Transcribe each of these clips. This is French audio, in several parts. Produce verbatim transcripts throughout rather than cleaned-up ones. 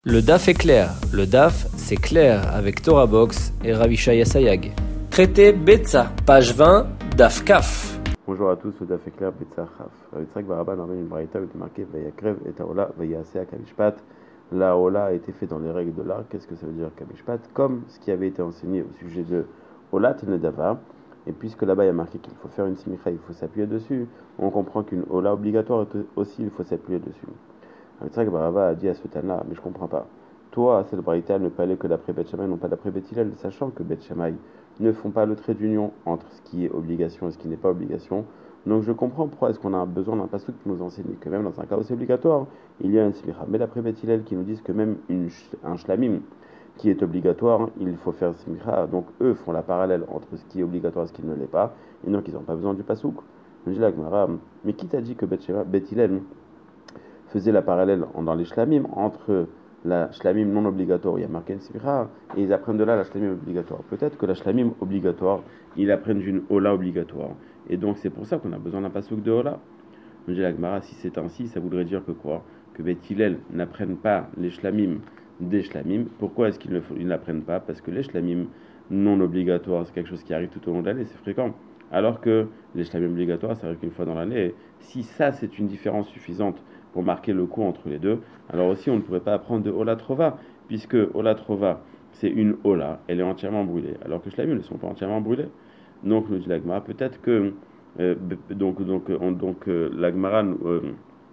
Le D A F est clair. Le D A F, c'est clair avec Torah Box et Ravishaya Sayag. Traité Betsa, page vingt, D A F Kaf. Bonjour à tous, le D A F est clair, Betsa Chaf. Yitzhak Barabba nous ramène une braïta où il est marqué Vayakrev et Taola, Vayasea Kamishpat. La Ola a été fait dans les règles de l'art. Qu'est-ce que ça veut dire Kamishpat? Comme ce qui avait été enseigné au sujet de Olat Nedava. Et puisque là-bas il y a marqué qu'il faut faire une simicha, il faut s'appuyer dessus, on comprend qu'une Ola obligatoire aussi, il faut s'appuyer dessus. Yitzhak Barabba a dit à ce Tana, mais je comprends pas. Toi, cette braïta ne peut aller que d'après Beth Shammai, non pas d'après Beth Hillel, sachant que Beth Shammai ne font pas le trait d'union entre ce qui est obligation et ce qui n'est pas obligation. Donc je comprends pourquoi est-ce qu'on a besoin d'un pasuk qui nous enseigne que même dans un cas où c'est obligatoire, il y a une simicha. Mais d'après Beth Hillel qui nous disent que même une, un shlamim qui est obligatoire, il faut faire simicha. Donc eux font la parallèle entre ce qui est obligatoire et ce qui ne l'est pas, et donc ils n'ont pas besoin du pasuk. Je dis la Gemara, mais qui t'a dit que Beth Hillel faisait la parallèle dans les shlamim entre la shlamim non obligatoire, il y a marqué une simicha, et ils apprennent de là la shlamim obligatoire. Peut-être que la shlamim obligatoire, ils apprennent d'une ola obligatoire. Et donc c'est pour ça qu'on a besoin d'un pasuk de ola. On dit la Gemara, si c'est ainsi, ça voudrait dire que quoi? Que Beth Hillel n'apprennent pas les shlamim des shlamim. Pourquoi est-ce qu'ils ne l'apprennent pas? Parce que les shlamim non obligatoires, c'est quelque chose qui arrive tout au long de l'année, c'est fréquent. Alors que les shlamim obligatoires, ça arrive qu'une fois dans l'année. Si ça, c'est une différence suffisante pour marquer le coup entre les deux, alors aussi on ne pourrait pas apprendre de Ola Trova, puisque Ola Trova, c'est une Ola, elle est entièrement brûlée, alors que Shlamim ne sont pas entièrement brûlés. Donc, nous dit la Gemara, peut-être que euh, donc, donc, on, donc, euh, la Gemara euh,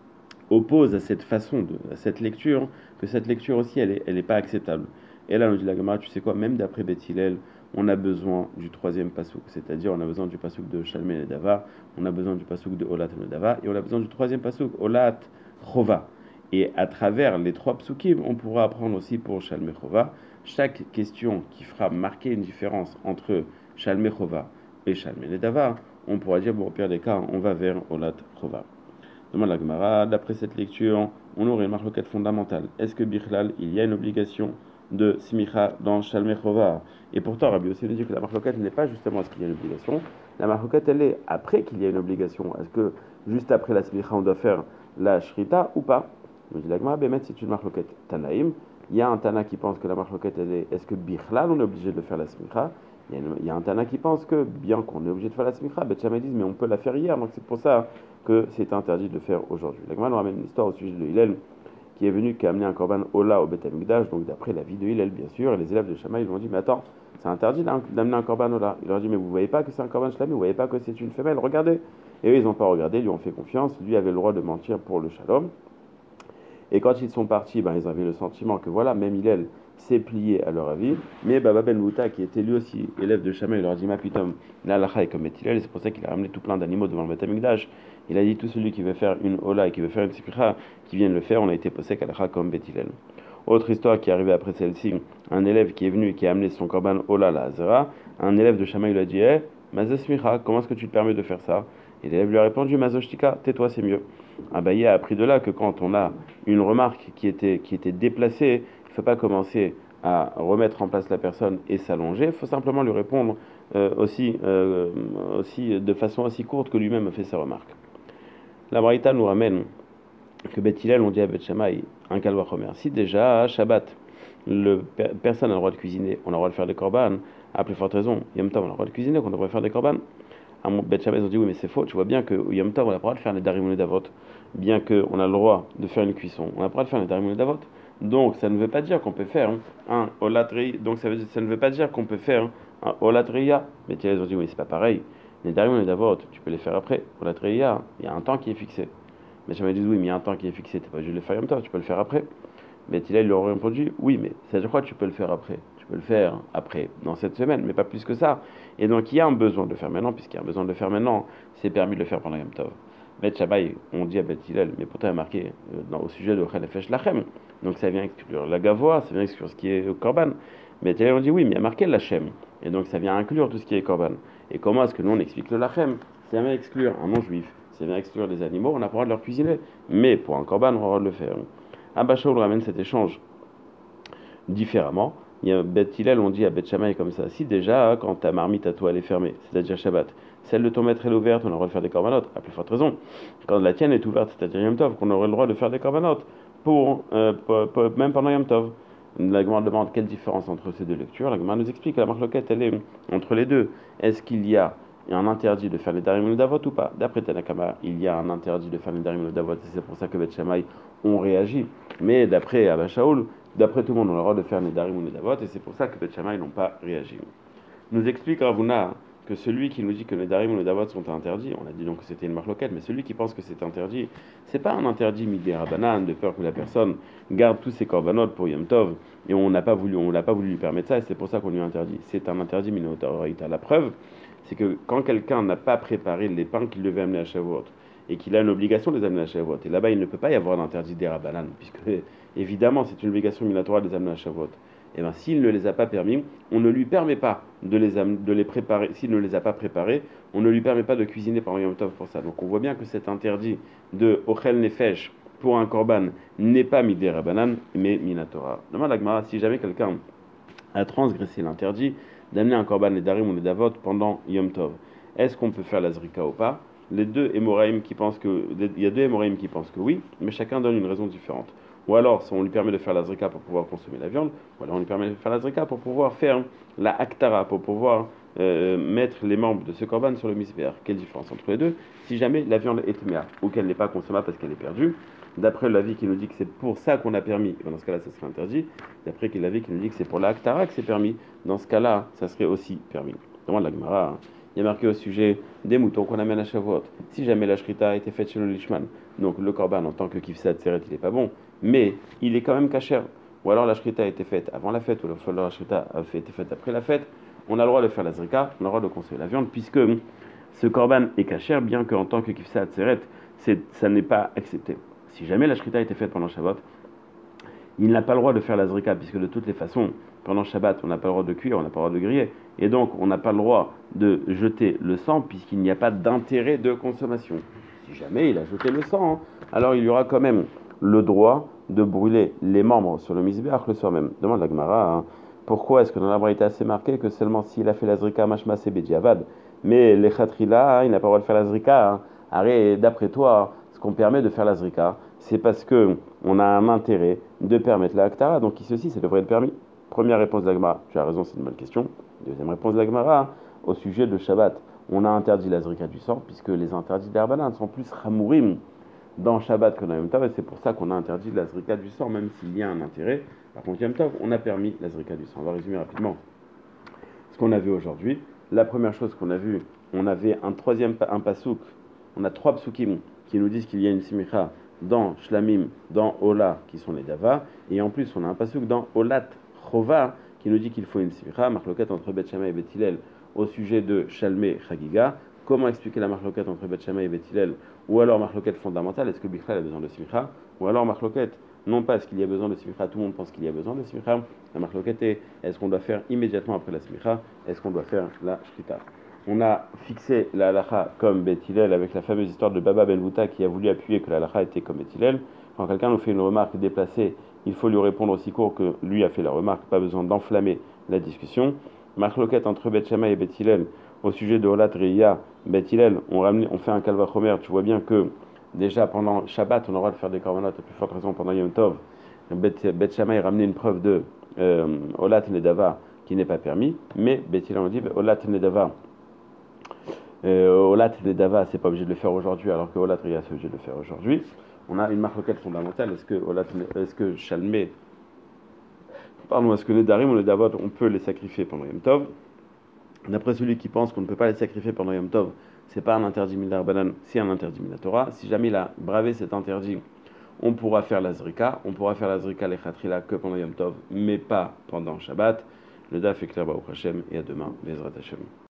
oppose à cette façon, de, à cette lecture, que cette lecture aussi, elle n'est elle est pas acceptable. Et là, nous dit la Gemara, tu sais quoi, même d'après Beth Hillel, on a besoin du troisième pasouk, c'est-à-dire on a besoin du pasouk de Shalmei Nedava, on a besoin du pasouk de Olat Nedava, et on a besoin du troisième pasouk, Olat Chova. Et à travers les trois psukim, on pourra apprendre aussi pour Shalmei Chova chaque question qui fera marquer une différence entre Shalmei Chova et Shalmei Nedava. On pourra dire, bon, au pire des cas, on va vers Olat Chova. Demande la Gemara, d'après cette lecture, on aurait une marloquette fondamentale. Est-ce que Bichlal, il y a une obligation de simicha dans Shalmei Chova? Et pourtant, Rabbi Yossi nous dit que la marloquette n'est pas justement est-ce qu'il y a une obligation. La marloquette, elle est après qu'il y a une obligation. Est-ce que juste après la simicha, on doit faire la shrita ou pas? Nous dit la Gemara, Bémet, c'est une marloquette Tanaïm. Il y a un Tana qui pense que la marloquette, elle est est-ce que Bichlal, on est obligé de faire la simicha? Il y, a une, il y a un Tana qui pense que, bien qu'on est obligé de faire la simicha, Beth Shammai dit, mais on peut la faire hier, donc c'est pour ça que c'est interdit de le faire aujourd'hui. La Gemara nous ramène une histoire au sujet de Hillel, qui est venu, qui a amené un korban Ola au Beth Amikdash, donc d'après la vie de Hillel, bien sûr, et les élèves de Shammai, ils lui ont dit, mais attends, c'est interdit d'amener un korban Ola. Il leur a dit, mais vous voyez pas que c'est un korban Shlami, vous voyez pas que c'est une femelle, regardez. Et eux, ils n'ont pas regardé, ils lui ont fait confiance, lui avait le droit de mentir pour le shalom. Et quand ils sont partis, ben, ils avaient le sentiment que voilà, même Hillel s'est plié à leur avis. Mais Baba Ben Mouta, qui était lui aussi élève de Shammai, il leur a dit, ma pitom, la lacha est comme Hillel, et c'est pour ça qu'il a ramené tout plein d'animaux devant le Beth Amikdash. Il a dit, tout celui qui veut faire une Ola et qui veut faire une Sipira, qui vienne le faire, on a été posé à la comme Beth Hillel. Autre histoire qui est arrivée après celle-ci, un élève qui est venu et qui a amené son korban Ola la Azera, un élève de Shammai lui a dit, eh, Mazesmicha, comment est-ce que tu te permets de faire ça? Et l'élève lui a répondu, Mazoshtika, tais-toi, c'est mieux. Abaye a appris de là que quand on a une remarque qui était, qui était déplacée, il ne faut pas commencer à remettre en place la personne et s'allonger, il faut simplement lui répondre euh, aussi, euh, aussi, de façon aussi courte que lui-même a fait sa remarque. La Braïta nous ramène que Beth Hillel, on dit à Beth Shammai, un calva chomer. Si déjà, à Shabbat, le, personne n'a le droit de cuisiner, on a le droit de faire des korban, à plus forte raison, Yom Tov, on a le droit de cuisiner, qu'on devrait faire des korban. À Beth Shammai, ils ont dit oui, mais c'est faux, tu vois bien que Yom Tov, on a le droit de faire les darim d'avot, bien qu'on a le droit de faire une cuisson, on a le droit de faire les darim d'avot. Donc, ça ne veut pas dire qu'on peut faire un olatri, donc ça, veut, ça ne veut pas dire qu'on peut faire un olatriya. Beth Hillel, ils ont dit oui, c'est pas pareil. Les darim d'avot, tu peux les faire après. Olatriya, il y a un temps qui est fixé. Mais je me dis oui, mais il y a un temps qui est fixé, tu pas juste le faire Yom Tov, tu peux le faire après. Mais Hillel lui aurait répondu oui, mais ça, je crois que tu peux le faire après. Tu peux le faire après, dans cette semaine, mais pas plus que ça. Et donc il y a un besoin de le faire maintenant, puisqu'il y a un besoin de le faire maintenant, c'est permis de le faire pendant Yom Tov. Beth Shammai, on dit à Beth Hillel, mais pourtant il y a marqué euh, dans, au sujet de Chalefesh Lachem, donc ça vient exclure la gavoa, ça vient exclure ce qui est korban. Beth Hillel, on dit oui, mais il y a marqué Lachem, et donc ça vient inclure tout ce qui est korban. Et comment est-ce que nous on explique le Lachem? Ça vient exclure un non-juif. Ça vient exclure les animaux, on n'a pas le droit de leur cuisiner. Mais pour un korban, on a le droit de le faire. Abba Shaul ramène cet échange différemment. Il y a Beth Hillel, on dit à Beth Shammai comme ça. Si déjà, quand ta marmite à toi elle est fermée, c'est-à-dire Shabbat, celle de ton maître elle est ouverte, on a le droit de faire des corbanotes. À plus forte raison. Quand la tienne est ouverte, c'est-à-dire Yom Tov, qu'on aurait le droit de faire des corbanotes. pour, euh, pour, pour, même pendant Yom Tov. La Gemara demande quelle différence entre ces deux lectures. La Gemara nous explique que la marloquette, elle est entre les deux. Est-ce qu'il y a un interdit de faire les darim ou le davot ou pas? D'après Tanakama, il y a un interdit de faire les darim ou le davot, et c'est pour ça que Beth Shammai ont réagi. Mais d'après Abba Shaul, d'après tout le monde, on a le droit de faire les darim ou les davot, et c'est pour ça que Beth Shammai n'ont pas réagi. Nous explique Ravuna que celui qui nous dit que les darim ou les davot sont interdits, on a dit donc que c'était une marloquette, mais celui qui pense que c'est interdit, c'est pas un interdit midé rabanan, de peur que la personne garde tous ses korbanot pour Yom Tov, et on n'a pas voulu, on l'a pas voulu lui permettre ça, et c'est pour ça qu'on lui a interdit. C'est un interdit minotauraïta. La preuve, c'est que quand quelqu'un n'a pas préparé les pains qu'il devait amener à Shavuot, et qu'il a une obligation de les amener à Shavuot, et là-bas il ne peut pas y avoir d'interdit des rabanan, puisque évidemment c'est une obligation minatoire de les amener à Shavuot. Et bien s'il ne les a pas permis, on ne lui permet pas de les, de les préparer. S'il ne les a pas préparés, on ne lui permet pas de cuisiner pendant Yom Tov pour ça. Donc on voit bien que cet interdit de Ochel Nefesh pour un korban n'est pas midé rabanan, mais minatora. Demande à Gemara, si jamais quelqu'un a transgressé l'interdit d'amener un korban les darim ou les davot pendant Yom Tov, est-ce qu'on peut faire la zrika ou pas? Les deux hémoraïm qui pensent que, il y a deux hémoraïm qui pensent que oui, mais chacun donne une raison différente. Ou alors, on lui permet de faire la zrika pour pouvoir consommer la viande, ou alors on lui permet de faire la zrika pour pouvoir faire la aktara, pour pouvoir euh, mettre les membres de ce korban sur le misbéach. Quelle différence entre les deux? Si jamais la viande est tméa, ou qu'elle n'est pas consommable parce qu'elle est perdue, d'après l'avis qui nous dit que c'est pour ça qu'on a permis, dans ce cas-là, ça serait interdit. D'après l'avis qui nous dit que c'est pour la aktara que c'est permis, dans ce cas-là, ça serait aussi permis. Demande la Gemara, hein. Il y a marqué au sujet des moutons qu'on amène à Shavuot. Si jamais la shrita a été faite chez le lishman, donc le korban en tant que kifsat seret, il n'est pas bon, mais il est quand même kasher. Ou alors la shrita a été faite avant la fête, ou la shrita a été faite après la fête, on a le droit de faire la zrika, on a le droit de consommer la viande, puisque ce korban est kasher, bien qu'en tant que kifsat seret, ça n'est pas accepté. Si jamais la shrita a été faite pendant Shabbat, il n'a pas le droit de faire la zrika, puisque de toutes les façons, pendant Shabbat, on n'a pas le droit de cuire, on n'a pas le droit de griller, et donc on n'a pas le droit de jeter le sang, puisqu'il n'y a pas d'intérêt de consommation. Si jamais il a jeté le sang, hein, alors il y aura quand même le droit de brûler les membres sur le misbéach le soir même. Demande la Gemara, hein, pourquoi est-ce que dans la braïta c'est marqué que seulement s'il a fait la zrika, mashma c'est bediavad, mais les khatrila, hein, il n'a pas le droit de faire la zrika. Hein. Arrête, d'après toi, ce qu'on permet de faire la zrika, c'est parce que on a un intérêt de permettre la aktara, donc ici aussi ça devrait être permis. Première réponse de la Gemara, tu as raison, c'est une bonne question. Deuxième réponse de la Gemara, au sujet de Shabbat, on a interdit la zrika du sang, puisque les interdits d'Arbanan sont plus ramourim dans Shabbat que dans Yom Tov, et c'est pour ça qu'on a interdit la zrika du sang, même s'il y a un intérêt. Par contre, Yom Tov, on a permis la zrika du sang. On va résumer rapidement ce qu'on a vu aujourd'hui. La première chose qu'on a vu, on avait un troisième un pasouk, on a trois psukim qui nous disent qu'il y a une simicha dans Shlamim, dans Ola, qui sont les Dava, et en plus on a un pasouk dans Olat Chova, qui nous dit qu'il faut une simicha, marloquette entre Beth Shammai et Beth Hillel, au sujet de Shalmé Chagiga. Comment expliquer la marloquette entre Beth Shammai et Beth Hillel? Ou alors marloquette fondamentale, est-ce que Bichlal a besoin de simicha? Ou alors marloquette, non pas est-ce qu'il y a besoin de simicha, tout le monde pense qu'il y a besoin de simicha. La marloquette est, est-ce qu'on doit faire immédiatement après la simicha? Est-ce qu'on doit faire la shrita? On a fixé la halacha comme Beth Hillel avec la fameuse histoire de Baba Ben Bouta qui a voulu appuyer que la halacha était comme Beth Hillel. Quand quelqu'un nous fait une remarque déplacée, il faut lui répondre aussi court que lui a fait la remarque, pas besoin d'enflammer la discussion. Marloquette entre Beth Shammai et Beth Hillel au sujet de Olat Reya, Beth Hillel, on, on fait un kalvachomer, tu vois bien que déjà pendant Shabbat, on aura de faire des korbanot, à plus forte raison pendant Yom Tov. Beth, Beth Shammai ramené une preuve de euh, Olat Nedava qui n'est pas permis, mais Beth Hillel on dit Olat Nedava. Euh, Olat Nedava, c'est pas obligé de le faire aujourd'hui, alors que Olat Reya, c'est obligé de le faire aujourd'hui. On a une marloquette fondamentale, est-ce que Olat, est-ce que Shalmé, pardon, est-ce que les Darim ou les Davot, on peut les sacrifier pendant Yom Tov? D'après celui qui pense qu'on ne peut pas les sacrifier pendant Yom Tov, c'est pas un interdit minar banan, c'est un interdit minatora. Si jamais il a bravé cet interdit, on pourra faire la zrika, on pourra faire la zrika les khatrila que pendant Yom Tov, mais pas pendant Shabbat. Le daf est clair, Baruch Hashem, et à demain, Bezrat Hashem.